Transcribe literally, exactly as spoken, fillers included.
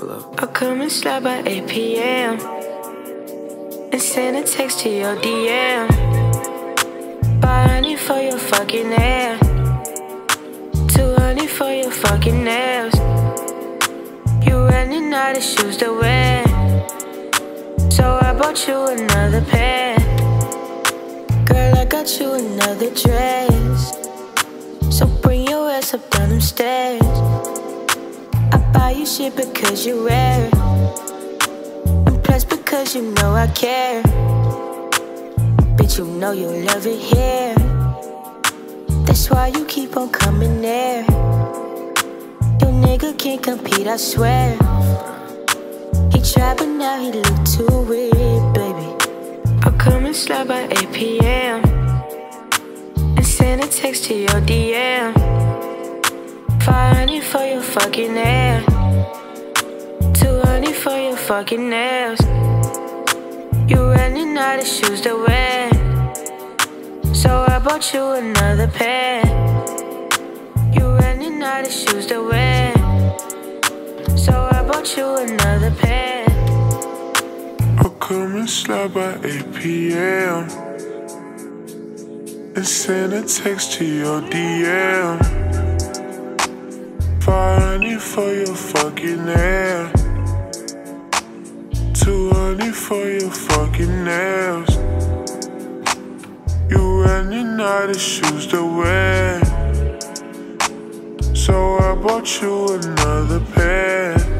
club. I'll come and slide by eight P M and send a text to your D M. Buy honey for your fucking hair, too honey for your fucking nails. You running out of shoes to wear, so I bought you another pair. Girl, I got you another dress, so bring your ass up down them stairs. I buy you shit because you wear it, and plus because you know I care. Bitch, you know you love it here, that's why you keep on coming there. Your nigga can't compete, I swear. He tried but now he look too weird, baby. I'll come and slide by eight P M and send a text to your D M. Five honey for your fucking hair, too honey for your fucking nails. You running out of shoes to wear, so I bought you another pair. You running out of shoes to wear, so I bought you another pair. I'll come and slide by eight P M and send a text to your D M. Five honey for your fucking hair, too honey for your fucking nails. You running out of shoes to wear, so I bought you another pair.